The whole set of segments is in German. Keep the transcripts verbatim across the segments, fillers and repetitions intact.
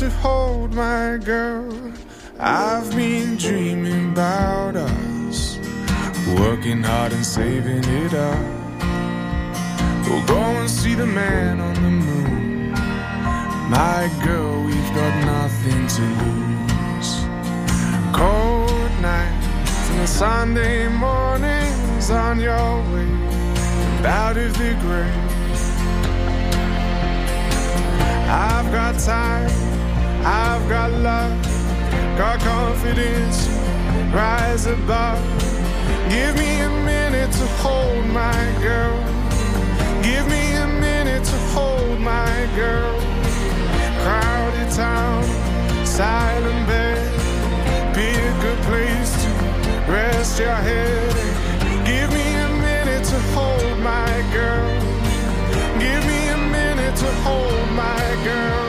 to hold my girl. I've been dreaming about us, working hard and saving it up. We'll go and see the man on the moon. My girl, we've got nothing to lose. Cold nights and the Sunday mornings on your way out of the grave. I've got time, I've got love, got confidence, rise above. Give me a minute to hold my girl. Give me a minute to hold my girl. Crowded town, silent bed, pick a place to rest your head. Give me a minute to hold my girl. Give me a minute to hold my girl.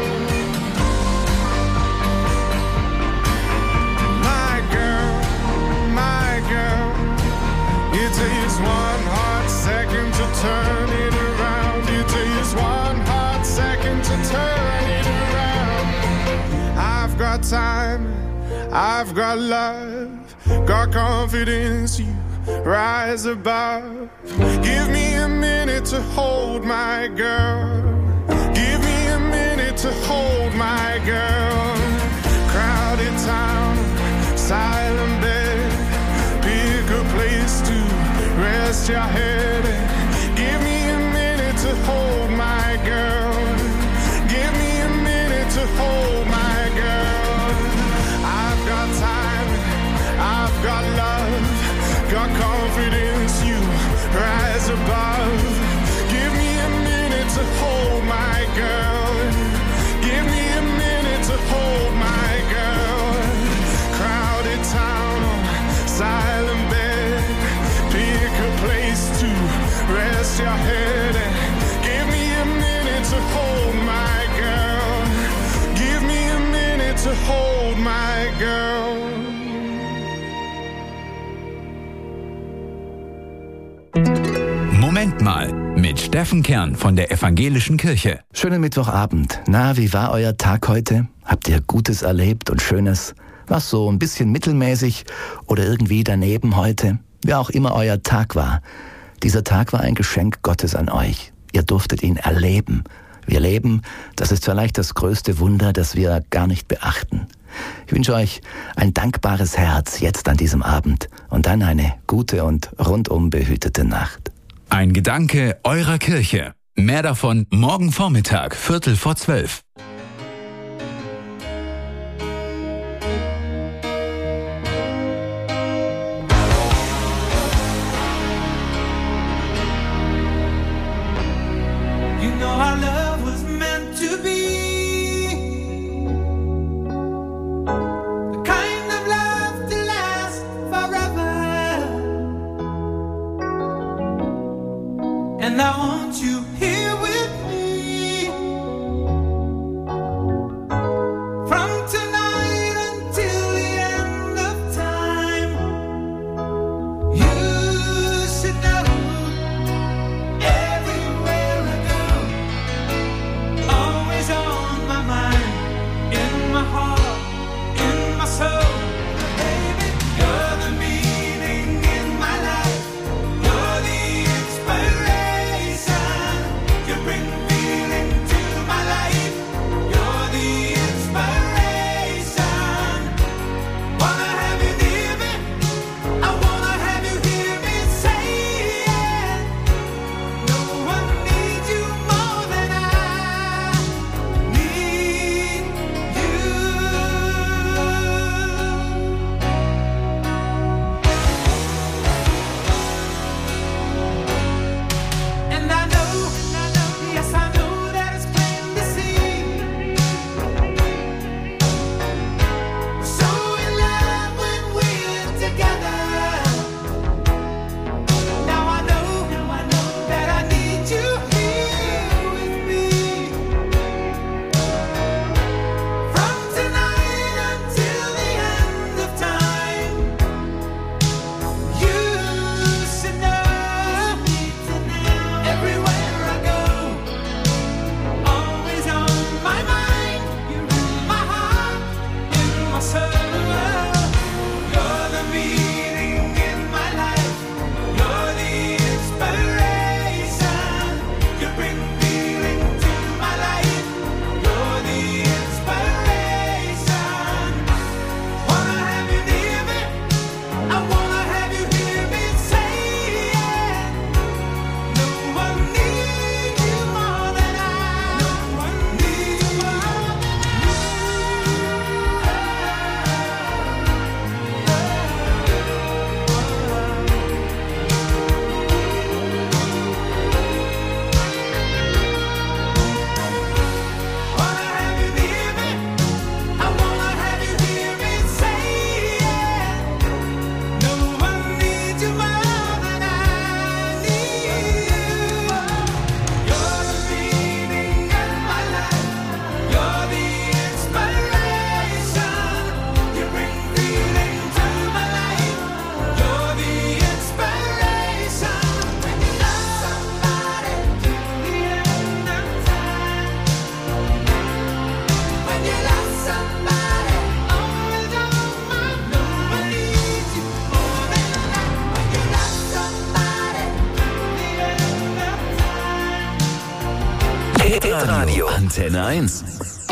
My girl, my girl. It takes one hot second to turn it around. It takes one hot second to turn it around. I've got time, I've got love, got confidence, you rise above. Give me a minute to hold my girl. Give me a minute to hold my girl. Crowded town, silent bed, pick a place to rest your head. Give me a minute to hold my girl. Give me a minute to hold my girl. I've got time, I've got love, got confidence, you rise above. Give me a minute to hold my girl. Give me a minute to hold my girl. Crowded town, silent bed, pick a place to rest your head. Give me a minute to hold my girl. Give me a minute to hold my girl. Moment mal, mit Steffen Kern von der Evangelischen Kirche. Schönen Mittwochabend. Na, wie war euer Tag heute? Habt ihr Gutes erlebt und Schönes? Was so ein bisschen mittelmäßig oder irgendwie daneben heute? Wie auch immer euer Tag war. Dieser Tag war ein Geschenk Gottes an euch. Ihr durftet ihn erleben. Wir leben, das ist vielleicht das größte Wunder, das wir gar nicht beachten. Ich wünsche euch ein dankbares Herz jetzt an diesem Abend und dann eine gute und rundum behütete Nacht. Ein Gedanke eurer Kirche. Mehr davon morgen Vormittag, Viertel vor zwölf. You know our love was meant to be the kind of love to last forever. And I want you here with me from tonight until the end of time. You should know everywhere I go, always on my mind, in my heart, in my soul. Baby, you're the meaning in my life. You're the inspiration. Hitradio Antenne eins.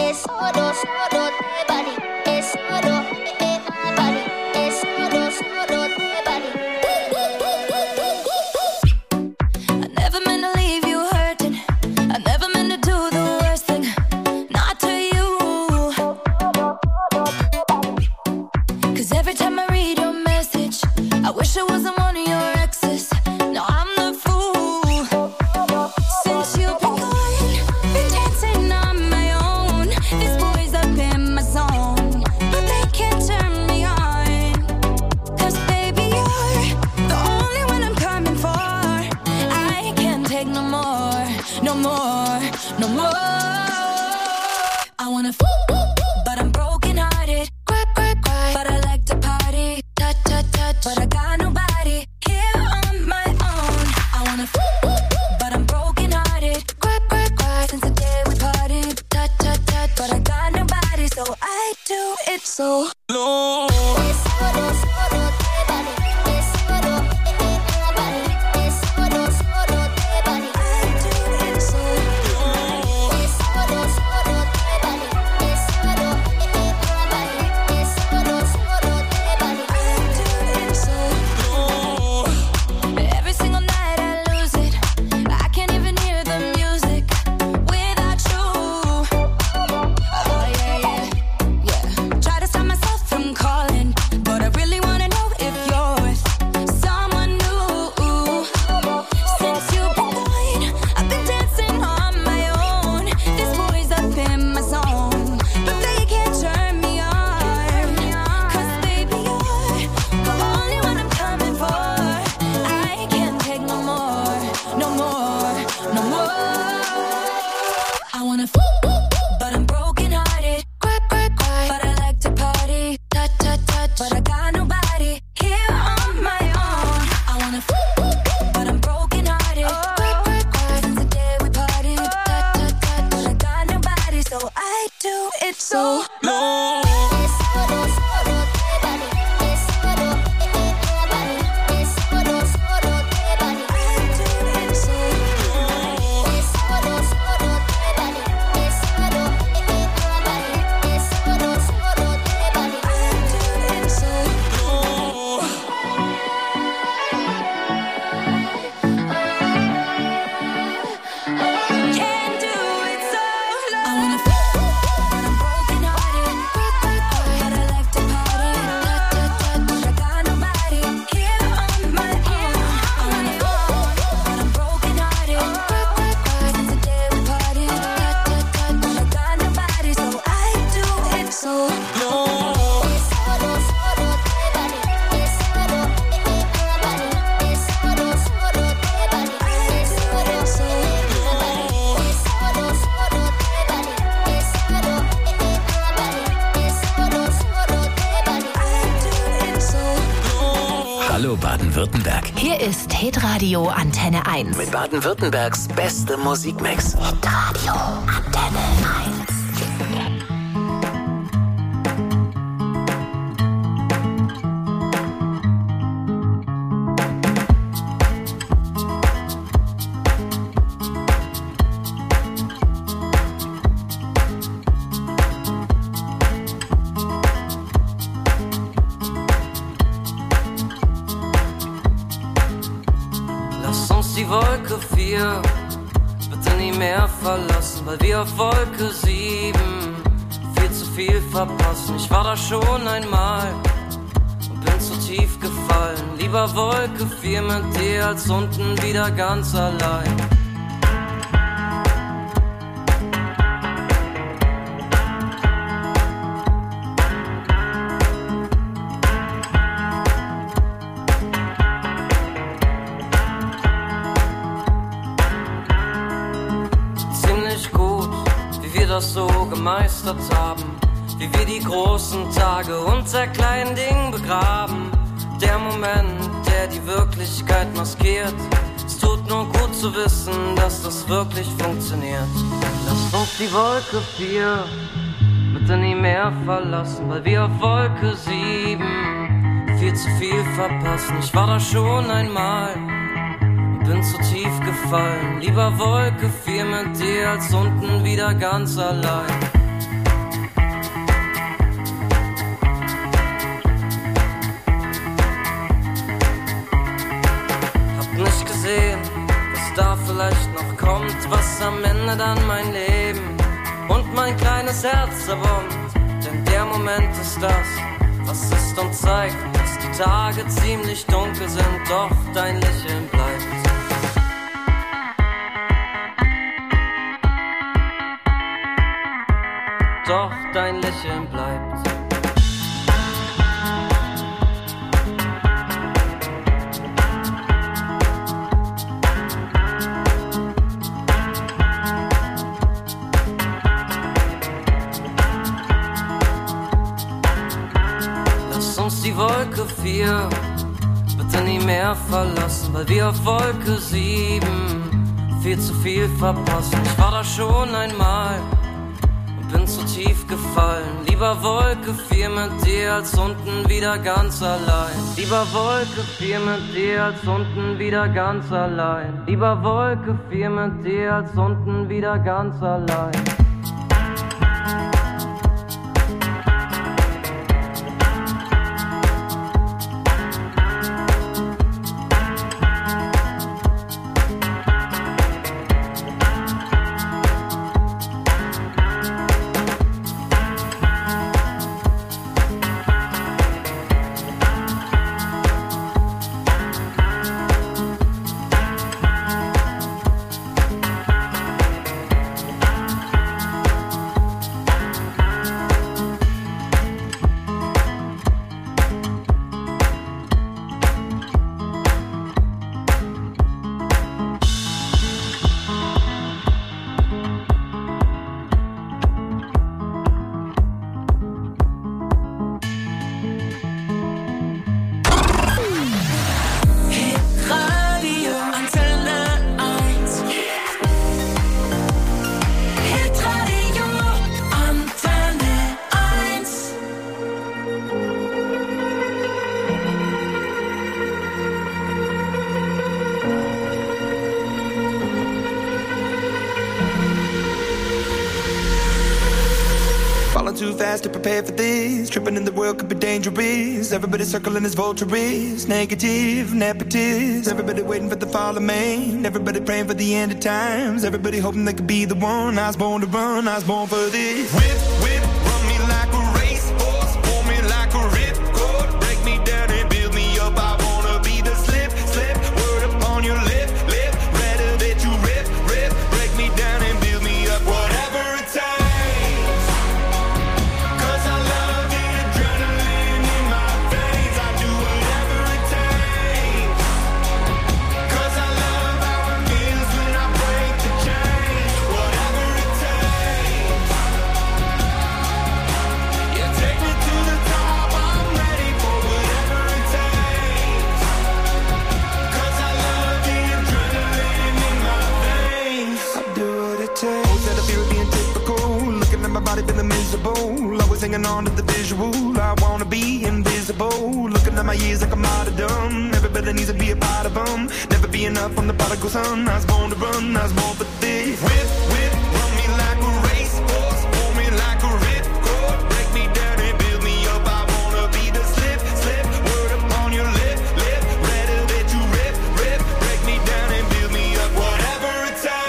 Hallo Baden-Württemberg. Hier ist Hitradio Antenne eins. Mit Baden-Württembergs beste Musikmix. Hitradio Antenne eins. Wolke vier bitte nie mehr verlassen, weil wir auf Wolke sieben viel zu viel verpassen. Ich war da schon einmal und bin zu tief gefallen. Lieber Wolke vier mit dir als unten wieder ganz allein. So gemeistert haben, wie wir die großen Tage unter kleinen Dingen begraben. Der Moment, der die Wirklichkeit maskiert. Es tut nur gut zu wissen, dass das wirklich funktioniert. Lasst uns die Wolke vier bitte nie mehr verlassen, weil wir auf Wolke sieben viel zu viel verpassen. Ich war da schon einmal und bin zu tief gefallen. Lieber Wolke vier mit dir als unten wieder ganz allein. Hab nicht gesehen, was da vielleicht noch kommt, was am Ende dann mein Leben und mein kleines Herz zerbombt. Denn der Moment ist das, was ist und zeigt, dass die Tage ziemlich dunkel sind, doch dein Lächeln bleibt. Doch dein Lächeln bleibt. Lass uns die Wolke vier bitte nie mehr verlassen, weil wir auf Wolke sieben viel zu viel verpassen. Ich war da schon einmal, bin zu tief gefallen. Lieber Wolke vier mit dir als unten wieder ganz allein. Lieber Wolke vier mit dir als unten wieder ganz allein. Lieber Wolke vier mit dir als unten wieder ganz allein. Too fast to prepare for this. Tripping in the world could be dangerous. Everybody circling as vultures. Negative, nepotist. Everybody waiting for the fall of man. Everybody praying for the end of times. Everybody hoping they could be the one. I was born to run, I was born for this. Whip, whip, run me like a racehorse. Pull me like a ripcord. Break me down and build me up. I wanna be the slip, slip. Word upon your lip, lip. Rather that you rip, rip. Break me down and build me up. Whatever it takes. Feeling miserable, always hanging on to the visual. I wanna be invisible. Looking at my years like I'm martyrdom. Everybody needs to be a part of them. Never be enough on the prodigal son. I was born to run, I was born for this. Whip, whip, run me like a racehorse. Pull me like a ripcord. Break me down and build me up. I wanna be the slip, slip. Word upon your lip, lip. Rather that you rip, rip. Break me down and build me up. Whatever it takes.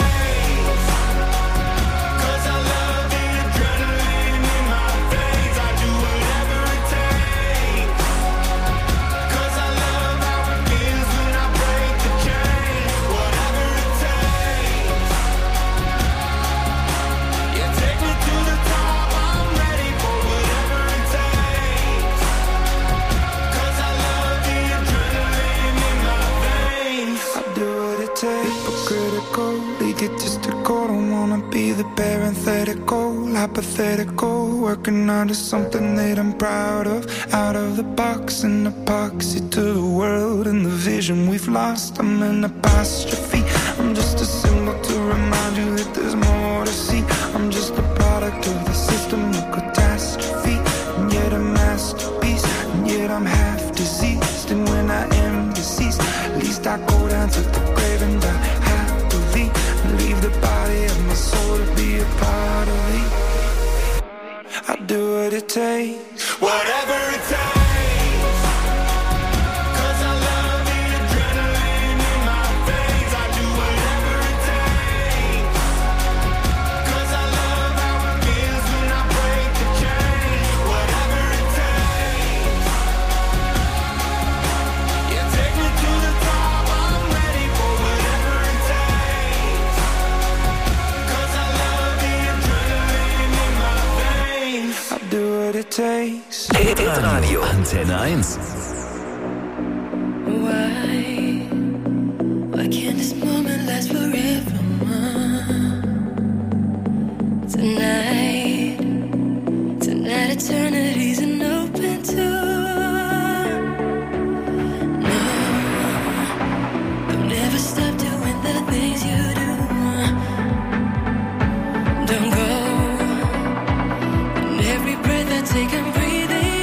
Egotistical, don't wanna be the parenthetical, hypothetical, working onto something that I'm proud of. Out of the box, an epoxy to the world and the vision we've lost. I'm an apostrophe, I'm just a symbol to remind you that there's more to see. I'm just a product of the system of catastrophe, and yet a masterpiece, and yet I'm half diseased. And when I am deceased, at least I go down to the grave and a part of me. I'll do what it takes, whatever it takes. Hitradio Antenne eins. Why, why can't this moment last forever? Tonight, tonight eternity's an open door. No, don't ever stop doing the things you do. Don't go, and every breath I take I'm breathing.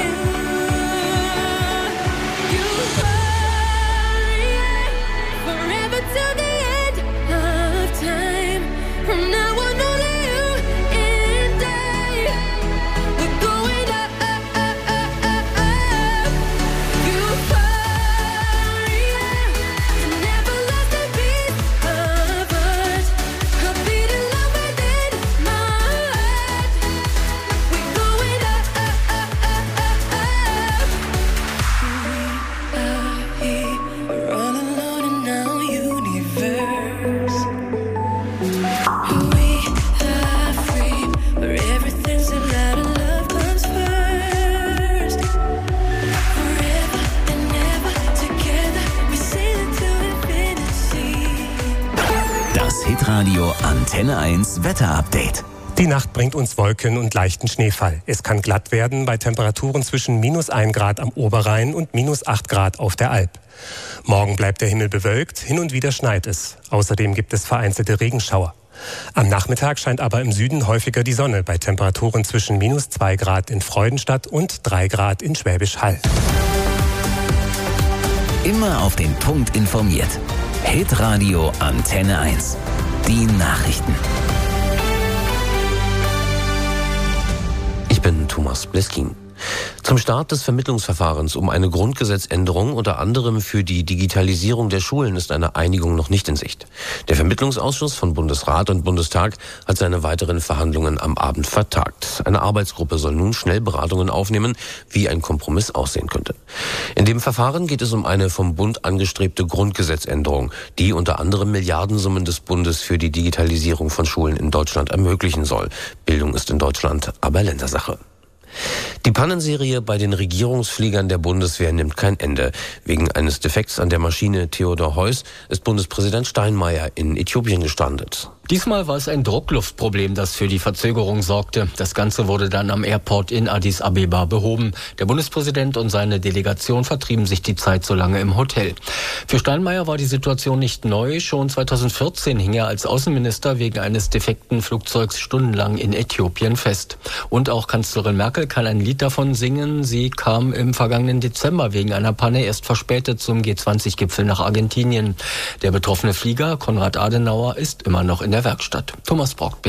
Hitradio Antenne eins Wetterupdate. Die Nacht bringt uns Wolken und leichten Schneefall. Es kann glatt werden bei Temperaturen zwischen minus ein Grad am Oberrhein und minus acht Grad auf der Alp. Morgen bleibt der Himmel bewölkt, hin und wieder schneit es. Außerdem gibt es vereinzelte Regenschauer. Am Nachmittag scheint aber im Süden häufiger die Sonne bei Temperaturen zwischen minus zwei Grad in Freudenstadt und drei Grad in Schwäbisch Hall. Immer auf den Punkt informiert. Hitradio Antenne eins. Die Nachrichten. Ich bin Thomas Bleskin. Zum Start des Vermittlungsverfahrens um eine Grundgesetzänderung unter anderem für die Digitalisierung der Schulen ist eine Einigung noch nicht in Sicht. Der Vermittlungsausschuss von Bundesrat und Bundestag hat seine weiteren Verhandlungen am Abend vertagt. Eine Arbeitsgruppe soll nun schnell Beratungen aufnehmen, wie ein Kompromiss aussehen könnte. In dem Verfahren geht es um eine vom Bund angestrebte Grundgesetzänderung, die unter anderem Milliardensummen des Bundes für die Digitalisierung von Schulen in Deutschland ermöglichen soll. Bildung ist in Deutschland aber Ländersache. Die Pannenserie bei den Regierungsfliegern der Bundeswehr nimmt kein Ende. Wegen eines Defekts an der Maschine Theodor Heuss ist Bundespräsident Steinmeier in Äthiopien gestrandet. Diesmal war es ein Druckluftproblem, das für die Verzögerung sorgte. Das Ganze wurde dann am Airport in Addis Abeba behoben. Der Bundespräsident und seine Delegation vertrieben sich die Zeit so lange im Hotel. Für Steinmeier war die Situation nicht neu. Schon zweitausendvierzehn hing er als Außenminister wegen eines defekten Flugzeugs stundenlang in Äthiopien fest. Und auch Kanzlerin Merkel kann ein Lied davon singen. Sie kam im vergangenen Dezember wegen einer Panne erst verspätet zum G zwanzig Gipfel nach Argentinien. Der betroffene Flieger, Konrad Adenauer, ist immer noch in der Werkstatt. Thomas Brock.